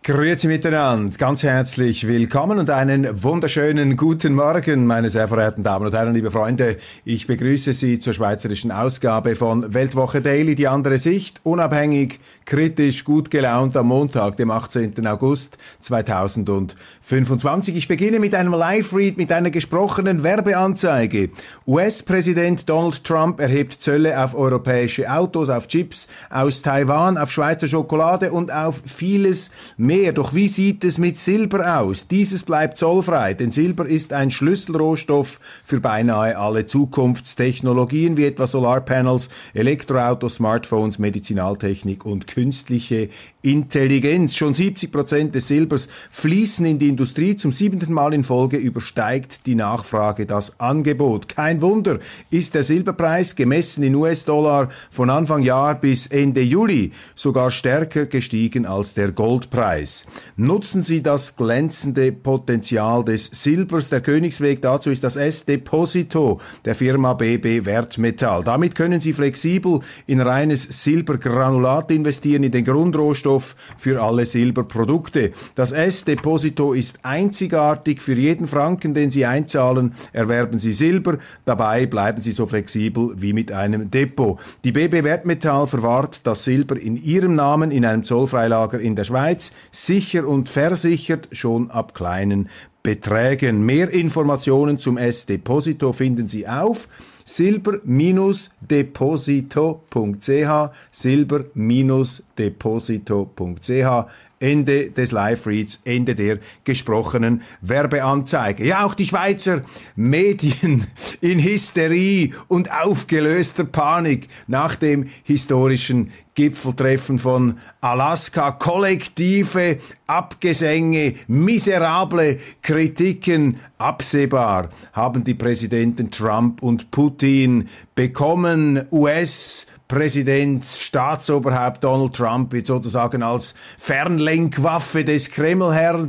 Grüezi miteinander, ganz herzlich willkommen und einen wunderschönen guten Morgen, meine sehr verehrten Damen und Herren, liebe Freunde. Ich begrüße Sie zur schweizerischen Ausgabe von Weltwoche Daily, die andere Sicht, unabhängig, kritisch, gut gelaunt am Montag, dem 18. August 2025. Ich beginne mit einem Live-Read, mit einer gesprochenen Werbeanzeige. US-Präsident Donald Trump erhebt Zölle auf europäische Autos, auf Chips aus Taiwan, auf Schweizer Schokolade und auf vieles mehr. Doch wie sieht es mit Silber aus? Dieses bleibt zollfrei, denn Silber ist ein Schlüsselrohstoff für beinahe alle Zukunftstechnologien wie etwa Solarpanels, Elektroautos, Smartphones, Medizinaltechnik und künstliche Intelligenz. Schon 70% des Silbers fließen in die Industrie. Zum 7. Mal in Folge übersteigt die Nachfrage das Angebot. Kein Wunder, ist der Silberpreis gemessen in US-Dollar von Anfang Jahr bis Ende Juli sogar stärker gestiegen als der Goldpreis. Nutzen Sie das glänzende Potenzial des Silbers. Der Königsweg dazu ist das S-Deposito der Firma BB Wertmetall. Damit können Sie flexibel in reines Silbergranulat investieren, in den Grundrohstoff für alle Silberprodukte. Das S-Deposito ist einzigartig. Für jeden Franken, den Sie einzahlen, erwerben Sie Silber. Dabei bleiben Sie so flexibel wie mit einem Depot. Die BB Wertmetall verwahrt das Silber in Ihrem Namen in einem Zollfreilager in der Schweiz, sicher und versichert, schon ab kleinen Beträgen. Mehr Informationen zum S-Deposito finden Sie auf silber-deposito.ch, silber-deposito.ch. Ende des Live-Reads, Ende der gesprochenen Werbeanzeige. Ja, auch die Schweizer Medien in Hysterie und aufgelöster Panik nach dem historischen Gipfeltreffen von Alaska. Kollektive Abgesänge, miserable Kritiken, absehbar haben die Präsidenten Trump und Putin bekommen. US-Präsident, Staatsoberhaupt Donald Trump wird sozusagen als Fernlenkwaffe des Kremlherrn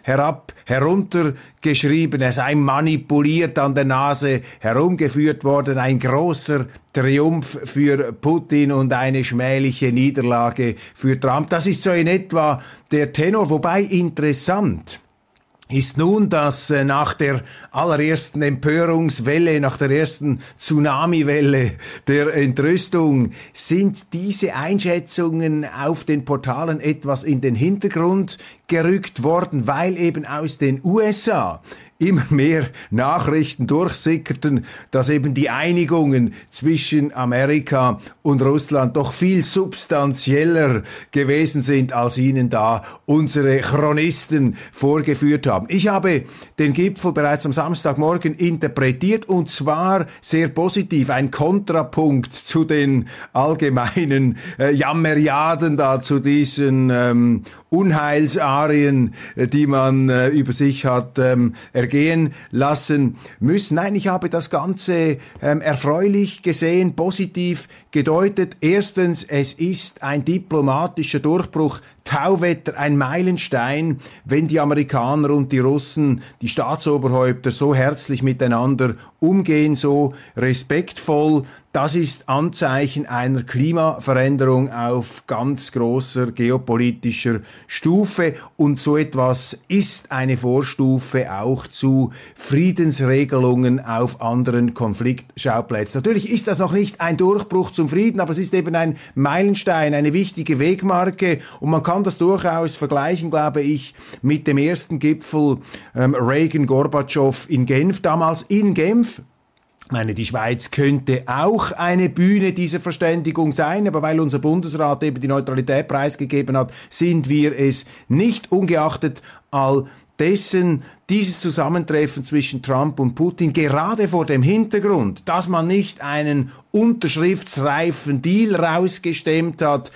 heruntergeschrieben. Er sei manipuliert an der Nase herumgeführt worden. Ein großer Triumph für Putin und eine schmähliche Niederlage für Trump. Das ist so in etwa der Tenor, wobei interessant ist nun, dass nach der allerersten Empörungswelle, nach der ersten Tsunamiwelle der Entrüstung sind diese Einschätzungen auf den Portalen etwas in den Hintergrund gerückt worden, weil eben aus den USA immer mehr Nachrichten durchsickerten, dass eben die Einigungen zwischen Amerika und Russland doch viel substanzieller gewesen sind, als ihnen da unsere Chronisten vorgeführt haben. Ich habe den Gipfel bereits am Samstagmorgen interpretiert und zwar sehr positiv, ein Kontrapunkt zu den allgemeinen Jammeriaden da, zu diesen Unheilsarien, die man über sich hat ergehen lassen müssen. Nein, ich habe das Ganze erfreulich gesehen, positiv gedeutet. Erstens, es ist ein diplomatischer Durchbruch, Tauwetter, ein Meilenstein, wenn die Amerikaner und die Russen, die Staatsoberhäupter so herzlich miteinander umgehen, so respektvoll. Das ist Anzeichen einer Klimaveränderung auf ganz großer geopolitischer Stufe und so etwas ist eine Vorstufe auch zu Friedensregelungen auf anderen Konfliktschauplätzen. Natürlich ist das noch nicht ein Durchbruch zum Frieden, aber es ist eben ein Meilenstein, eine wichtige Wegmarke und man kann das durchaus vergleichen, glaube ich, mit dem ersten Gipfel Reagan-Gorbatschow in Genf, damals in Genf. Ich meine, die Schweiz könnte auch eine Bühne dieser Verständigung sein, aber weil unser Bundesrat eben die Neutralität preisgegeben hat, sind wir es nicht, ungeachtet all dessen. Dieses Zusammentreffen zwischen Trump und Putin, gerade vor dem Hintergrund, dass man nicht einen unterschriftsreifen Deal rausgestemmt hat,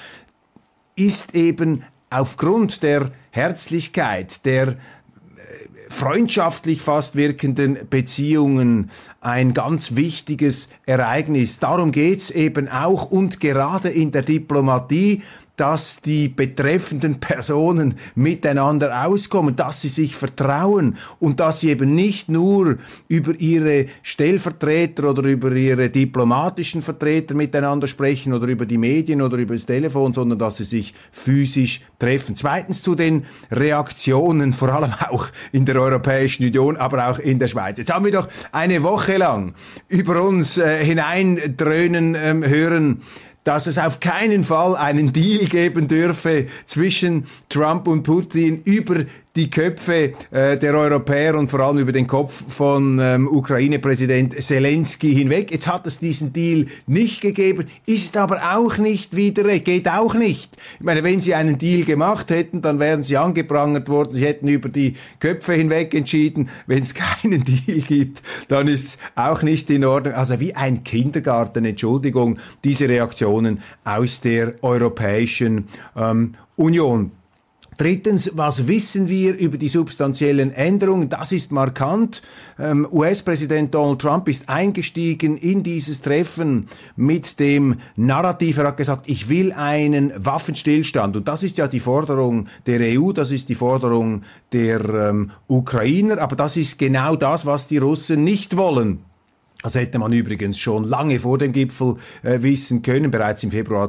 ist eben aufgrund der Herzlichkeit, der freundschaftlich fast wirkenden Beziehungen ein ganz wichtiges Ereignis. Darum geht's eben auch und gerade in der Diplomatie, dass die betreffenden Personen miteinander auskommen, dass sie sich vertrauen und dass sie eben nicht nur über ihre Stellvertreter oder über ihre diplomatischen Vertreter miteinander sprechen oder über die Medien oder über das Telefon, sondern dass sie sich physisch treffen. Zweitens zu den Reaktionen, vor allem auch in der Europäischen Union, aber auch in der Schweiz. Jetzt haben wir doch eine Woche lang über uns hineindröhnen hören, dass es auf keinen Fall einen Deal geben dürfe zwischen Trump und Putin über die Köpfe der Europäer und vor allem über den Kopf von Ukraine-Präsident Zelensky hinweg. Jetzt hat es diesen Deal nicht gegeben, ist aber auch nicht wieder, geht auch nicht. Ich meine, wenn sie einen Deal gemacht hätten, dann wären sie angeprangert worden, sie hätten über die Köpfe hinweg entschieden. Wenn es keinen Deal gibt, dann ist es auch nicht in Ordnung. Also wie ein Kindergarten, Entschuldigung, diese Reaktionen aus der Europäischen Union. Drittens, was wissen wir über die substanziellen Änderungen? Das ist markant. US-Präsident Donald Trump ist eingestiegen in dieses Treffen mit dem Narrativ. Er hat gesagt, ich will einen Waffenstillstand. Und das ist ja die Forderung der EU, das ist die Forderung der Ukrainer. Aber das ist genau das, was die Russen nicht wollen. Das hätte man übrigens schon lange vor dem Gipfel wissen können, bereits im Februar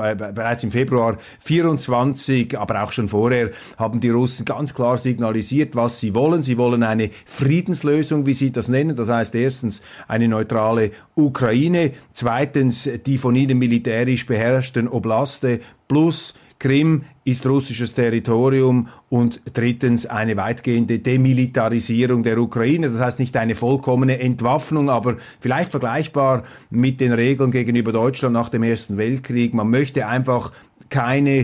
24, aber auch schon vorher haben die Russen ganz klar signalisiert, was sie wollen. Sie wollen eine Friedenslösung, wie sie das nennen. Das heißt erstens eine neutrale Ukraine, zweitens die von ihnen militärisch beherrschten Oblaste plus Krim ist russisches Territorium und drittens eine weitgehende Demilitarisierung der Ukraine. Das heißt nicht eine vollkommene Entwaffnung, aber vielleicht vergleichbar mit den Regeln gegenüber Deutschland nach dem Ersten Weltkrieg. Man möchte einfach keine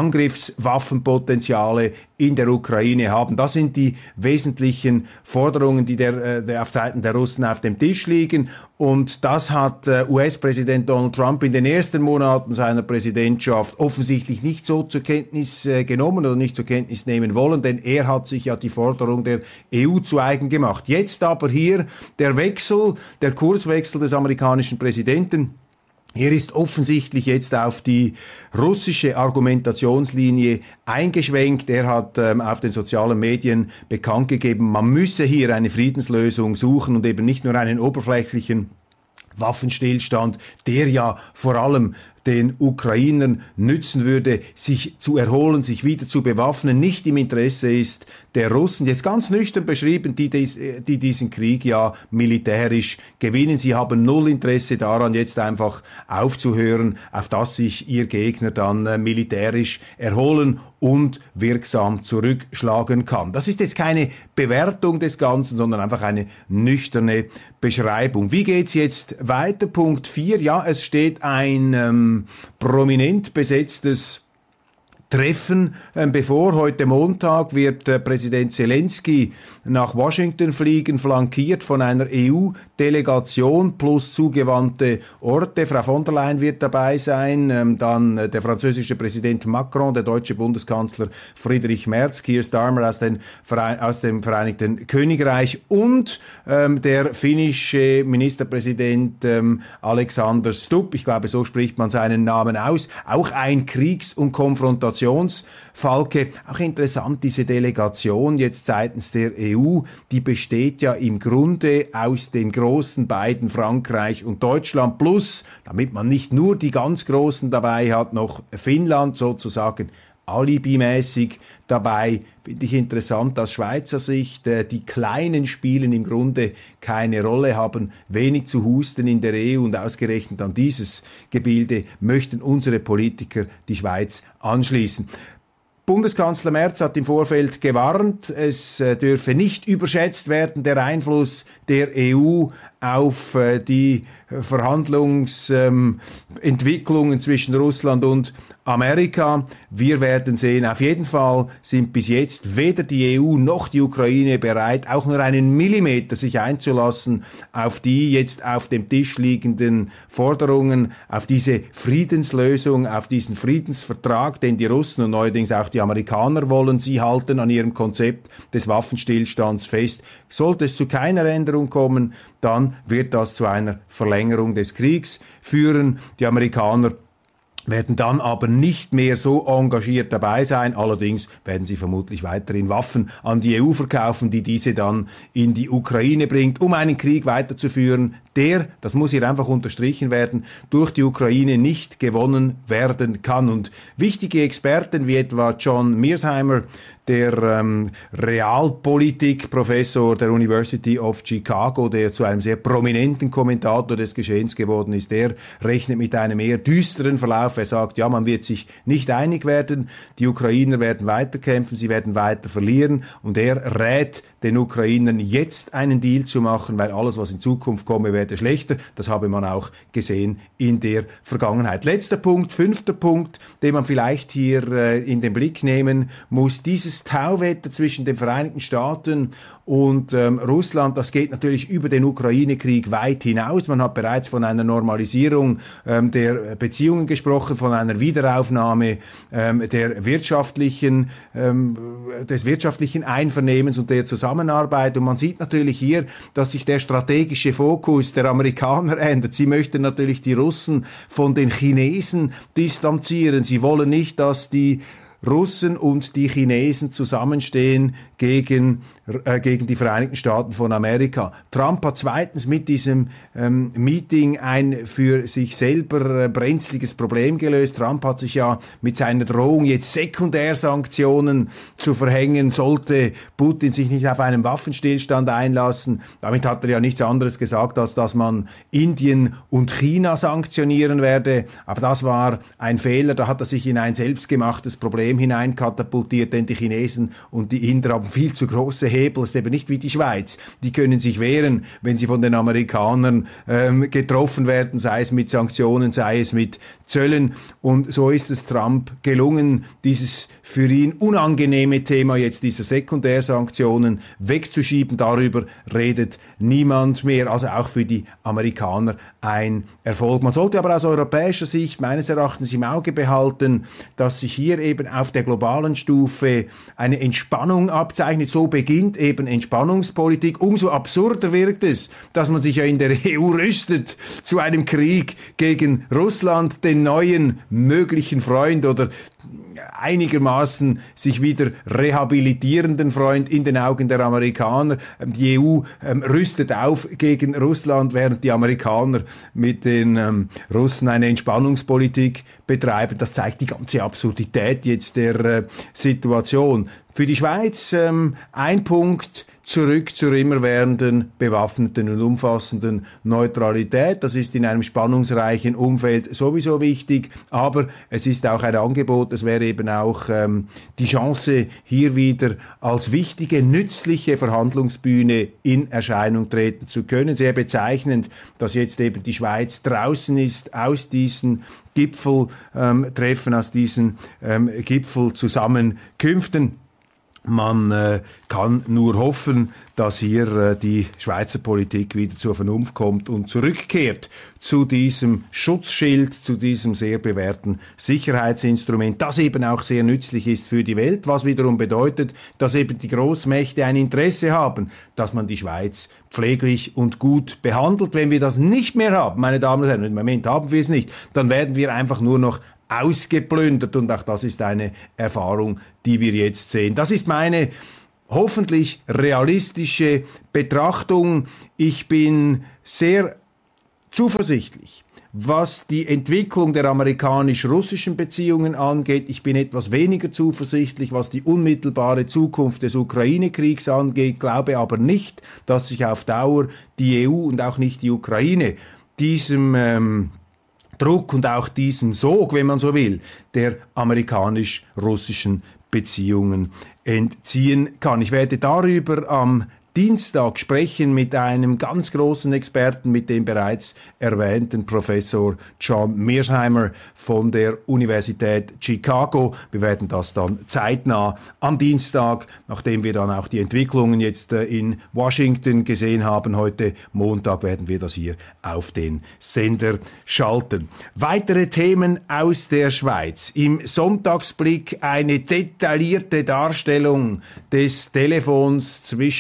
Angriffswaffenpotenziale in der Ukraine haben. Das sind die wesentlichen Forderungen, die auf Seiten der Russen auf dem Tisch liegen. Und das hat US-Präsident Donald Trump in den ersten Monaten seiner Präsidentschaft offensichtlich nicht so zur Kenntnis genommen oder nicht zur Kenntnis nehmen wollen, denn er hat sich ja die Forderung der EU zu eigen gemacht. Jetzt aber hier der Kurswechsel des amerikanischen Präsidenten. Er ist offensichtlich jetzt auf die russische Argumentationslinie eingeschwenkt. Er hat auf den sozialen Medien bekannt gegeben, man müsse hier eine Friedenslösung suchen und eben nicht nur einen oberflächlichen Waffenstillstand, der ja vor allem den Ukrainern nützen würde, sich zu erholen, sich wieder zu bewaffnen, nicht im Interesse ist der Russen. Jetzt ganz nüchtern beschrieben, die diesen Krieg ja militärisch gewinnen. Sie haben null Interesse daran, jetzt einfach aufzuhören, auf dass sich ihr Gegner dann militärisch erholen und wirksam zurückschlagen kann. Das ist jetzt keine Bewertung des Ganzen, sondern einfach eine nüchterne Beschreibung. Wie geht's jetzt weiter? Punkt 4. Ja, es steht ein prominent besetztes Treffen bevor. Heute Montag wird Präsident Zelensky nach Washington fliegen, flankiert von einer EU-Delegation plus zugewandte Orte. Frau von der Leyen wird dabei sein, dann der französische Präsident Macron, der deutsche Bundeskanzler Friedrich Merz, Keir Starmer aus dem Vereinigten Königreich und der finnische Ministerpräsident Alexander Stubb. Ich glaube, so spricht man seinen Namen aus. Auch ein Kriegs- und Konfrontationsfalke. Auch interessant, diese Delegation jetzt seitens der EU, die besteht ja im Grunde aus den großen beiden Frankreich und Deutschland plus, damit man nicht nur die ganz Großen dabei hat, noch Finnland sozusagen alibimäßig dabei. Finde ich interessant aus Schweizer Sicht. Die Kleinen spielen im Grunde keine Rolle, haben wenig zu husten in der EU und ausgerechnet an dieses Gebilde möchten unsere Politiker die Schweiz anschließen. Bundeskanzler Merz hat im Vorfeld gewarnt, es dürfe nicht überschätzt werden, der Einfluss der EU auf die Verhandlungsentwicklungen zwischen Russland und Amerika. Wir werden sehen, auf jeden Fall sind bis jetzt weder die EU noch die Ukraine bereit, auch nur einen Millimeter sich einzulassen auf die jetzt auf dem Tisch liegenden Forderungen, auf diese Friedenslösung, auf diesen Friedensvertrag, den die Russen und neuerdings auch die Amerikaner wollen. Sie halten an ihrem Konzept des Waffenstillstands fest. Sollte es zu keiner Änderung kommen, dann wird das zu einer Verlängerung des Kriegs führen. Die Amerikaner werden dann aber nicht mehr so engagiert dabei sein. Allerdings werden sie vermutlich weiterhin Waffen an die EU verkaufen, die diese dann in die Ukraine bringt, um einen Krieg weiterzuführen, der, das muss hier einfach unterstrichen werden, durch die Ukraine nicht gewonnen werden kann. Und wichtige Experten wie etwa John Mearsheimer, der Realpolitik-Professor der University of Chicago, der zu einem sehr prominenten Kommentator des Geschehens geworden ist, der rechnet mit einem eher düsteren Verlauf. Er sagt, ja, man wird sich nicht einig werden, die Ukrainer werden weiterkämpfen, sie werden weiter verlieren, und er rät den Ukrainern jetzt einen Deal zu machen, weil alles, was in Zukunft komme, werde schlechter. Das habe man auch gesehen in der Vergangenheit. Letzter Punkt, 5. Punkt, den man vielleicht hier in den Blick nehmen muss: dieses Tauwetter zwischen den Vereinigten Staaten und Russland, das geht natürlich über den Ukraine-Krieg weit hinaus. Man hat bereits von einer Normalisierung der Beziehungen gesprochen, von einer Wiederaufnahme des wirtschaftlichen Einvernehmens und der Zusammenarbeit. Und man sieht natürlich hier, dass sich der strategische Fokus der Amerikaner ändert. Sie möchten natürlich die Russen von den Chinesen distanzieren. Sie wollen nicht, dass die Russen und die Chinesen zusammenstehen gegen die Vereinigten Staaten von Amerika. Trump hat zweitens mit diesem Meeting ein für sich selber brenzliges Problem gelöst. Trump hat sich ja mit seiner Drohung, jetzt Sekundärsanktionen zu verhängen, sollte Putin sich nicht auf einen Waffenstillstand einlassen. Damit hat er ja nichts anderes gesagt, als dass man Indien und China sanktionieren werde. Aber das war ein Fehler. Da hat er sich in ein selbstgemachtes Problem hineinkatapultiert, denn die Chinesen und die Inder haben viel zu große Hebel. Es ist eben nicht wie die Schweiz. Die können sich wehren, wenn sie von den Amerikanern getroffen werden, sei es mit Sanktionen, sei es mit Zöllen. Und so ist es Trump gelungen, dieses für ihn unangenehme Thema jetzt dieser Sekundärsanktionen wegzuschieben. Darüber redet niemand mehr. Also auch für die Amerikaner ein Erfolg. Man sollte aber aus europäischer Sicht meines Erachtens im Auge behalten, dass sich hier eben auf der globalen Stufe eine Entspannung abzeichnet. So beginnt eben Entspannungspolitik. Umso absurder wirkt es, dass man sich ja in der EU rüstet zu einem Krieg gegen Russland, den neuen möglichen Freund oder einigermaßen sich wieder rehabilitierenden Freund in den Augen der Amerikaner. Die EU rüstet auf gegen Russland, während die Amerikaner mit den Russen eine Entspannungspolitik betreiben. Das zeigt die ganze Absurdität jetzt der Situation. Für die Schweiz ein Punkt: zurück zur immerwährenden, bewaffneten und umfassenden Neutralität. Das ist in einem spannungsreichen Umfeld sowieso wichtig, aber es ist auch ein Angebot. Es wäre eben auch die Chance, hier wieder als wichtige, nützliche Verhandlungsbühne in Erscheinung treten zu können. Sehr bezeichnend, dass jetzt eben die Schweiz draußen ist aus diesen Gipfeltreffen, aus diesen Gipfelzusammenkünften. Man kann nur hoffen, dass hier die Schweizer Politik wieder zur Vernunft kommt und zurückkehrt zu diesem Schutzschild, zu diesem sehr bewährten Sicherheitsinstrument, das eben auch sehr nützlich ist für die Welt, was wiederum bedeutet, dass eben die Großmächte ein Interesse haben, dass man die Schweiz pfleglich und gut behandelt. Wenn wir das nicht mehr haben, meine Damen und Herren, im Moment haben wir es nicht, dann werden wir einfach nur noch ausgeplündert, und auch das ist eine Erfahrung, die wir jetzt sehen. Das ist meine hoffentlich realistische Betrachtung. Ich bin sehr zuversichtlich, was die Entwicklung der amerikanisch-russischen Beziehungen angeht. Ich bin etwas weniger zuversichtlich, was die unmittelbare Zukunft des Ukraine-Kriegs angeht, glaube aber nicht, dass sich auf Dauer die EU und auch nicht die Ukraine diesem Druck und auch diesem Sog, wenn man so will, der amerikanisch-russischen Beziehungen entziehen kann. Ich werde darüber am Dienstag sprechen mit einem ganz großen Experten, mit dem bereits erwähnten Professor John Mearsheimer von der Universität Chicago. Wir werden das dann zeitnah am Dienstag, nachdem wir dann auch die Entwicklungen jetzt in Washington gesehen haben, heute Montag, werden wir das hier auf den Sender schalten. Weitere Themen aus der Schweiz. Im Sonntagsblick eine detaillierte Darstellung des Telefons zwischen Karin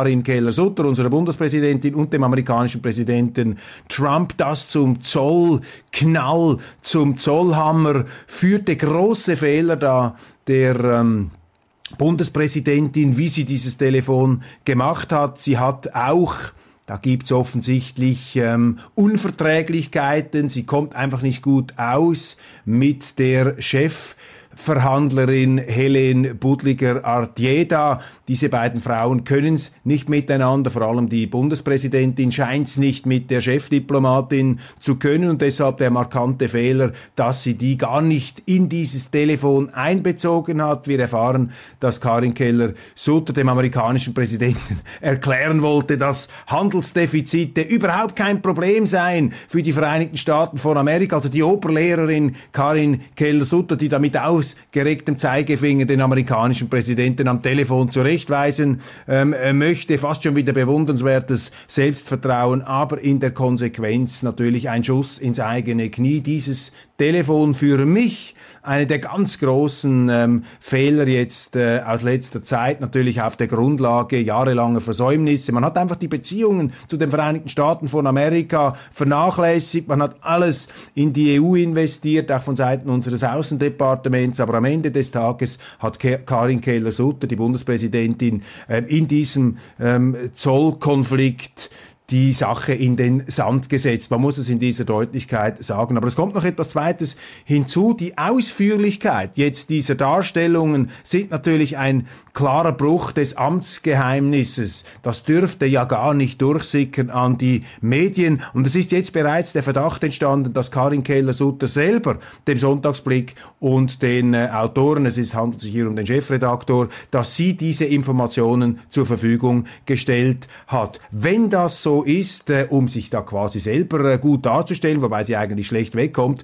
Karin Keller-Sutter, unserer Bundespräsidentin, und dem amerikanischen Präsidenten Trump. Das zum Zollknall, zum Zollhammer führte. Große Fehler da der Bundespräsidentin, wie sie dieses Telefon gemacht hat. Sie hat auch, da gibt's offensichtlich Unverträglichkeiten. Sie kommt einfach nicht gut aus mit der Chefverhandlerin Helen Budliger-Artieda. Diese beiden Frauen können es nicht miteinander, vor allem die Bundespräsidentin scheint es nicht mit der Chefdiplomatin zu können, und deshalb der markante Fehler, dass sie die gar nicht in dieses Telefon einbezogen hat. Wir erfahren, dass Karin Keller-Sutter dem amerikanischen Präsidenten erklären wollte, dass Handelsdefizite überhaupt kein Problem seien für die Vereinigten Staaten von Amerika. Also die Oberlehrerin Karin Keller-Sutter, die da mit ausgerecktem Zeigefinger den amerikanischen Präsidenten am Telefon zurechtweisen möchte, fast schon wieder bewundernswertes Selbstvertrauen, aber in der Konsequenz natürlich ein Schuss ins eigene Knie. Dieses Telefon für mich eine der ganz großen Fehler jetzt aus letzter Zeit, natürlich auf der Grundlage jahrelanger Versäumnisse. Man hat einfach die Beziehungen zu den Vereinigten Staaten von Amerika vernachlässigt. Man hat alles in die EU investiert, auch von Seiten unseres Außendepartements. Aber am Ende des Tages hat Karin Keller-Sutter, die Bundespräsidentin, in diesem Zollkonflikt die Sache in den Sand gesetzt. Man muss es in dieser Deutlichkeit sagen. Aber es kommt noch etwas Zweites hinzu. Die Ausführlichkeit jetzt dieser Darstellungen sind natürlich ein klarer Bruch des Amtsgeheimnisses. Das dürfte ja gar nicht durchsickern an die Medien. Und es ist jetzt bereits der Verdacht entstanden, dass Karin Keller-Sutter selber dem Sonntagsblick und den Autoren, handelt sich hier um den Chefredaktor, dass sie diese Informationen zur Verfügung gestellt hat. Wenn das so ist, um sich da quasi selber gut darzustellen, wobei sie eigentlich schlecht wegkommt,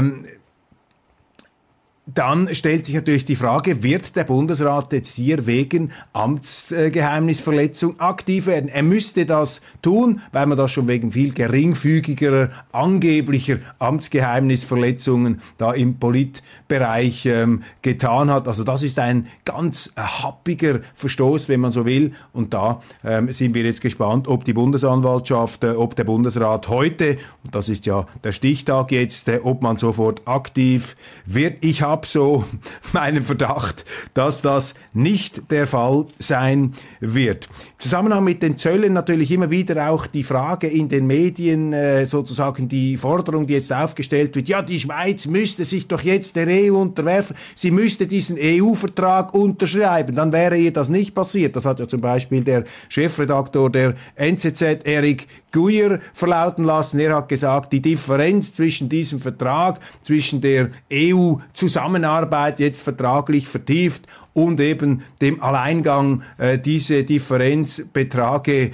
dann stellt sich natürlich die Frage, wird der Bundesrat jetzt hier wegen Amtsgeheimnisverletzung aktiv werden? Er müsste das tun, weil man das schon wegen viel geringfügigerer, angeblicher Amtsgeheimnisverletzungen da im Politbereich getan hat. Also das ist ein ganz happiger Verstoß, wenn man so will. Und da sind wir jetzt gespannt, ob die Bundesanwaltschaft, ob der Bundesrat heute, und das ist ja der Stichtag jetzt, ob man sofort aktiv wird. Ich habe so meinen Verdacht, dass das nicht der Fall sein wird. Im Zusammenhang mit den Zöllen natürlich immer wieder auch die Frage in den Medien, sozusagen die Forderung, die jetzt aufgestellt wird, ja, die Schweiz müsste sich doch jetzt der EU unterwerfen, sie müsste diesen EU-Vertrag unterschreiben, dann wäre ihr das nicht passiert. Das hat ja zum Beispiel der Chefredaktor der NZZ, Eric Guyer, verlauten lassen. Er hat gesagt, die Differenz zwischen diesem Vertrag, zwischen der EU-Zusammenarbeit jetzt vertraglich vertieft und eben dem Alleingang, diese Differenz betrage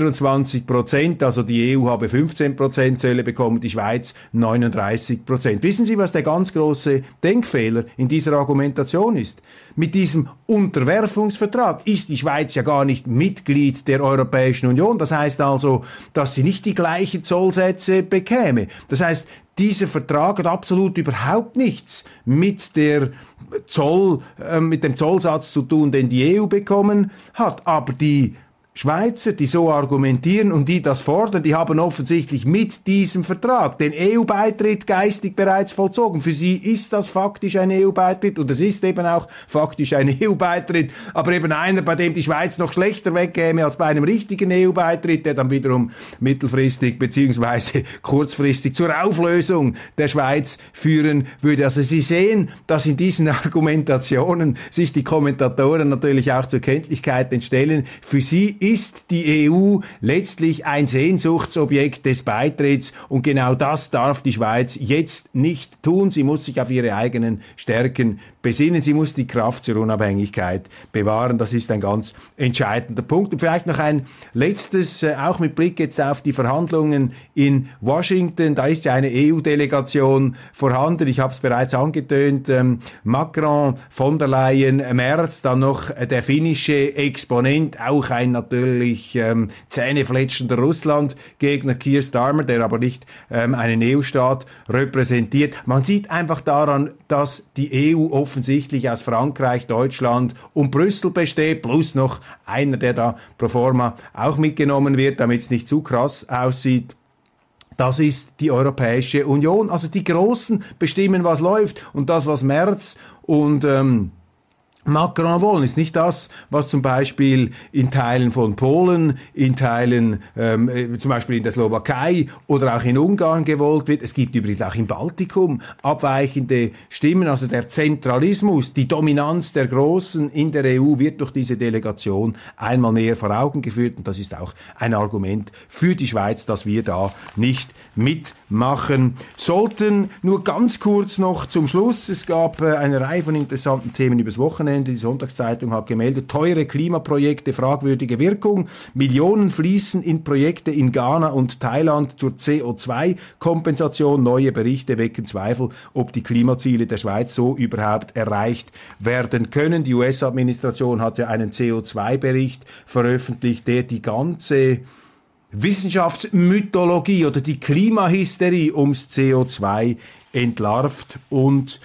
24%, also die EU habe 15% Zölle bekommen, die Schweiz 39%. Wissen Sie, was der ganz große Denkfehler in dieser Argumentation ist? Mit diesem Unterwerfungsvertrag ist die Schweiz ja gar nicht Mitglied der Europäischen Union. Das heißt also, dass sie nicht die gleichen Zollsätze bekäme. Das heißt, dieser Vertrag hat absolut überhaupt nichts mit dem Zollsatz zu tun, den die EU bekommen hat. Aber die Schweizer, die so argumentieren und die das fordern, die haben offensichtlich mit diesem Vertrag den EU-Beitritt geistig bereits vollzogen. Für sie ist das faktisch ein EU-Beitritt und es ist eben auch faktisch ein EU-Beitritt, aber eben einer, bei dem die Schweiz noch schlechter wegkäme als bei einem richtigen EU-Beitritt, der dann wiederum mittelfristig beziehungsweise kurzfristig zur Auflösung der Schweiz führen würde. Also Sie sehen, dass in diesen Argumentationen sich die Kommentatoren natürlich auch zur Kenntlichkeit entstellen. Für sie ist die EU letztlich ein Sehnsuchtsobjekt des Beitritts und genau das darf die Schweiz jetzt nicht tun. Sie muss sich auf ihre eigenen Stärken besinnen. Sie muss die Kraft zur Unabhängigkeit bewahren. Das ist ein ganz entscheidender Punkt. Und vielleicht noch ein letztes, auch mit Blick jetzt auf die Verhandlungen in Washington. Da ist ja eine EU-Delegation vorhanden. Ich habe es bereits angetönt. Macron, von der Leyen, Merz, dann noch der finnische Exponent, auch ein natürlich natürlich zähnefletschender Russland-Gegner Keir Starmer, der aber nicht einen EU-Staat repräsentiert. Man sieht einfach daran, dass die EU offensichtlich aus Frankreich, Deutschland und Brüssel besteht, plus noch einer, der da pro forma auch mitgenommen wird, damit es nicht zu krass aussieht. Das ist die Europäische Union. Also die Großen bestimmen, was läuft, und das, was Merz und Macron wollen, ist nicht das, was zum Beispiel in Teilen von Polen, in Teilen zum Beispiel in der Slowakei oder auch in Ungarn gewollt wird. Es gibt übrigens auch im Baltikum abweichende Stimmen. Also der Zentralismus, die Dominanz der Großen in der EU wird durch diese Delegation einmal mehr vor Augen geführt. Und das ist auch ein Argument für die Schweiz, dass wir da nicht mitmachen sollten. Nur ganz kurz noch zum Schluss. Es gab eine Reihe von interessanten Themen übers Wochenende. Die Sonntagszeitung hat gemeldet, teure Klimaprojekte, fragwürdige Wirkung. Millionen fließen in Projekte in Ghana und Thailand zur CO2-Kompensation. Neue Berichte wecken Zweifel, ob die Klimaziele der Schweiz so überhaupt erreicht werden können. Die US-Administration hat ja einen CO2-Bericht veröffentlicht, der die ganze Wissenschaftsmythologie oder die Klimahysterie ums CO2 entlarvt und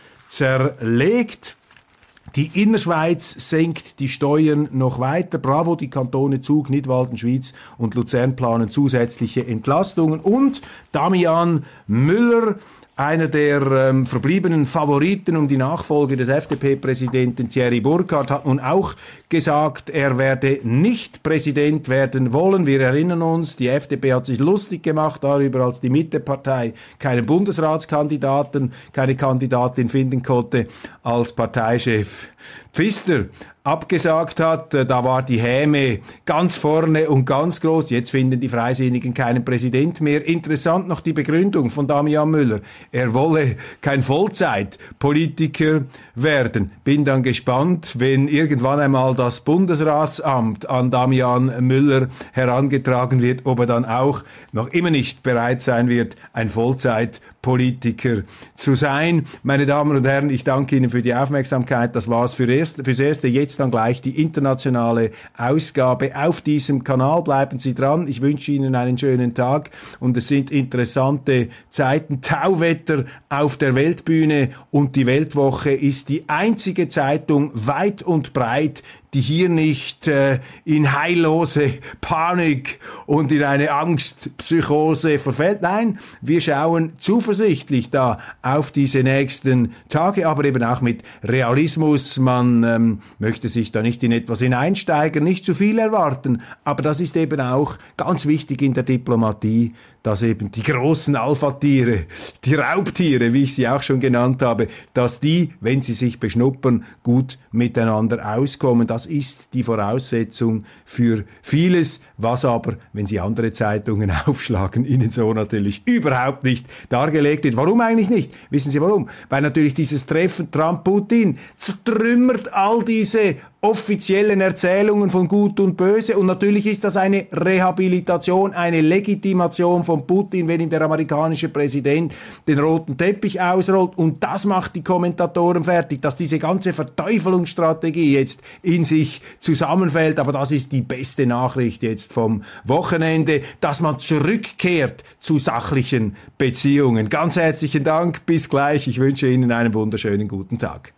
zerlegt. Die Innerschweiz senkt die Steuern noch weiter. Bravo, die Kantone Zug, Nidwalden, Schwyz und Luzern planen zusätzliche Entlastungen. Und Damian Müller, einer der verbliebenen Favoriten um die Nachfolge des FDP-Präsidenten Thierry Burkhardt, hat nun auch gesagt, er werde nicht Präsident werden wollen. Wir erinnern uns, die FDP hat sich lustig gemacht darüber, als die Mittepartei keinen Bundesratskandidaten, keine Kandidatin finden konnte, als Parteichef Pfister abgesagt hat. Da war die Häme ganz vorne und ganz groß. Jetzt finden die Freisinnigen keinen Präsident mehr. Interessant noch die Begründung von Damian Müller. Er wolle kein Vollzeitpolitiker werden. Bin dann gespannt, wenn irgendwann einmal das Bundesratsamt an Damian Müller herangetragen wird, ob er dann auch noch immer nicht bereit sein wird, ein Vollzeitpolitiker zu sein. Meine Damen und Herren, ich danke Ihnen für die Aufmerksamkeit. Das war's fürs Erste. Jetzt dann gleich die internationale Ausgabe auf diesem Kanal. Bleiben Sie dran. Ich wünsche Ihnen einen schönen Tag. Und es sind interessante Zeiten. Tauwetter auf der Weltbühne, und die Weltwoche ist die einzige Zeitung weit und breit, die hier nicht in heillose Panik und in eine Angstpsychose verfällt. Nein, wir schauen zuversichtlich da auf diese nächsten Tage, aber eben auch mit Realismus. Man möchte sich da nicht in etwas hineinsteigern, nicht zu viel erwarten, aber das ist eben auch ganz wichtig in der Diplomatie, dass eben die großen Alpha-Tiere, die Raubtiere, wie ich sie auch schon genannt habe, dass die, wenn sie sich beschnuppern, gut miteinander auskommen. Das ist die Voraussetzung für vieles, was aber, wenn Sie andere Zeitungen aufschlagen, Ihnen so natürlich überhaupt nicht dargelegt wird. Warum eigentlich nicht? Wissen Sie warum? Weil natürlich dieses Treffen Trump-Putin zertrümmert all diese offiziellen Erzählungen von Gut und Böse, und natürlich ist das eine Rehabilitation, eine Legitimation von Putin, wenn ihm der amerikanische Präsident den roten Teppich ausrollt, und das macht die Kommentatoren fertig, dass diese ganze Verteufelungsstrategie jetzt in sich zusammenfällt. Aber das ist die beste Nachricht jetzt vom Wochenende, dass man zurückkehrt zu sachlichen Beziehungen. Ganz herzlichen Dank, bis gleich, ich wünsche Ihnen einen wunderschönen guten Tag.